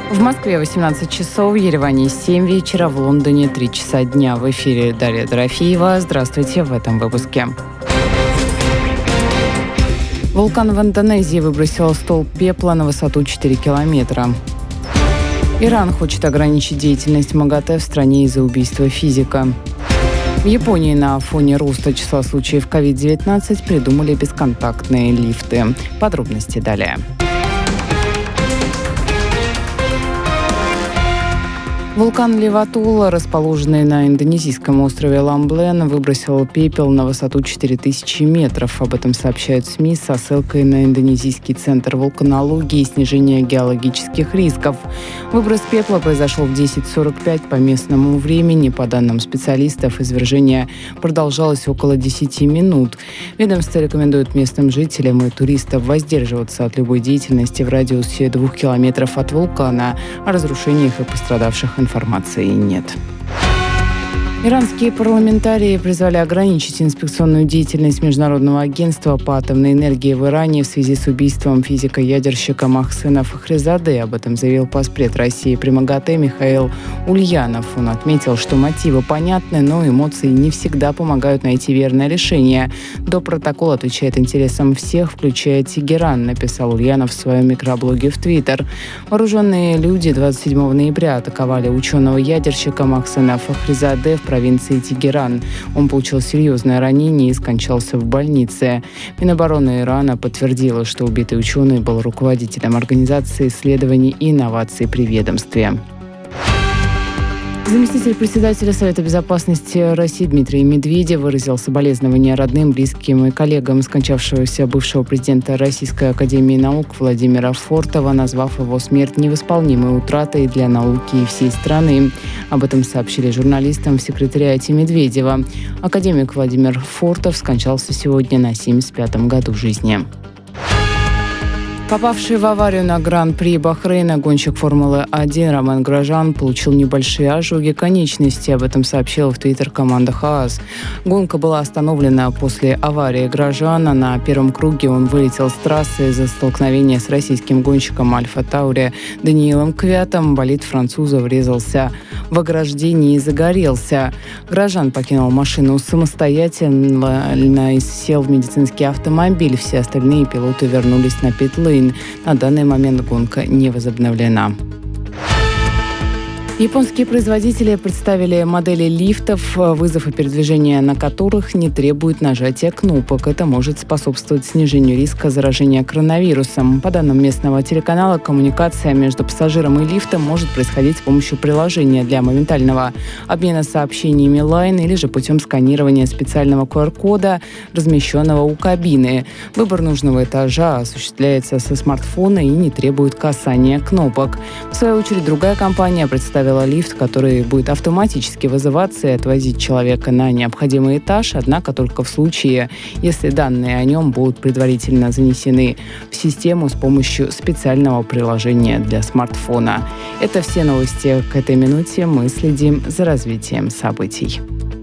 В Москве 18 часов, в Ереване 7 вечера, в Лондоне 3 часа дня. В эфире Дарья Дорофеева. Здравствуйте в этом выпуске. Вулкан в Индонезии выбросил столб пепла на высоту 4 километра. Иран хочет ограничить деятельность МАГАТЭ в стране из-за убийства физика. В Японии на фоне роста числа случаев COVID-19 придумали бесконтактные лифты. Подробности далее. Вулкан Леватула, расположенный на индонезийском острове Ламблен, выбросил пепел на высоту 4000 метров. Об этом сообщают СМИ со ссылкой на Индонезийский центр вулканологии и снижения геологических рисков. Выброс пепла произошел в 10:45 по местному времени. По данным специалистов, извержение продолжалось около 10 минут. Ведомство рекомендует местным жителям и туристам воздерживаться от любой деятельности в радиусе 2 километров от вулкана. О разрушениях и пострадавших информации нет. Иранские парламентарии призвали ограничить инспекционную деятельность Международного агентства по атомной энергии в Иране в связи с убийством физика-ядерщика Мохсена Фахризаде. Об этом заявил поспред России при МАГАТЭ Михаил Ульянов. Он отметил, что мотивы понятны, но эмоции не всегда помогают найти верное решение. До-протокол отвечает интересам всех, включая Тегеран, написал Ульянов в своем микроблоге в Твиттер. Вооруженные люди 27 ноября атаковали ученого-ядерщика Мохсена Фахризаде в провинции Тегеран. Он получил серьезное ранение и скончался в больнице. Минобороны Ирана подтвердила, что убитый ученый был руководителем Организации исследований и инноваций при ведомстве. Заместитель председателя Совета безопасности России Дмитрий Медведев выразил соболезнования родным, близким и коллегам скончавшегося бывшего президента Российской академии наук Владимира Фортова, назвав его смерть невосполнимой утратой для науки и всей страны. Об этом сообщили журналистам в секретариате Медведева. Академик Владимир Фортов скончался сегодня на 75-м году жизни. Попавший в аварию на Гран-при Бахрейна гонщик Формулы-1 Роман Гражан получил небольшие ожоги конечности. Об этом сообщила в Твиттер команда ХААС. Гонка была остановлена после аварии Гражана. На первом круге он вылетел с трассы из-за столкновения с российским гонщиком Альфа Таури Даниилом Квятом. Болид француза врезался в ограждение и загорелся. Гражан покинул машину самостоятельно и сел в медицинский автомобиль. Все остальные пилоты вернулись на пит-лейн. На данный момент гонка не возобновлена. Японские производители представили модели лифтов, вызов и передвижение на которых не требует нажатия кнопок. Это может способствовать снижению риска заражения коронавирусом. По данным местного телеканала, коммуникация между пассажиром и лифтом может происходить с помощью приложения для моментального обмена сообщениями Line или же путем сканирования специального QR-кода, размещенного у кабины. Выбор нужного этажа осуществляется со смартфона и не требует касания кнопок. В свою очередь, другая компания представила лифт, который будет автоматически вызываться и отвозить человека на необходимый этаж, однако только в случае, если данные о нем будут предварительно занесены в систему с помощью специального приложения для смартфона. Это все новости к этой минуте. Мы следим за развитием событий.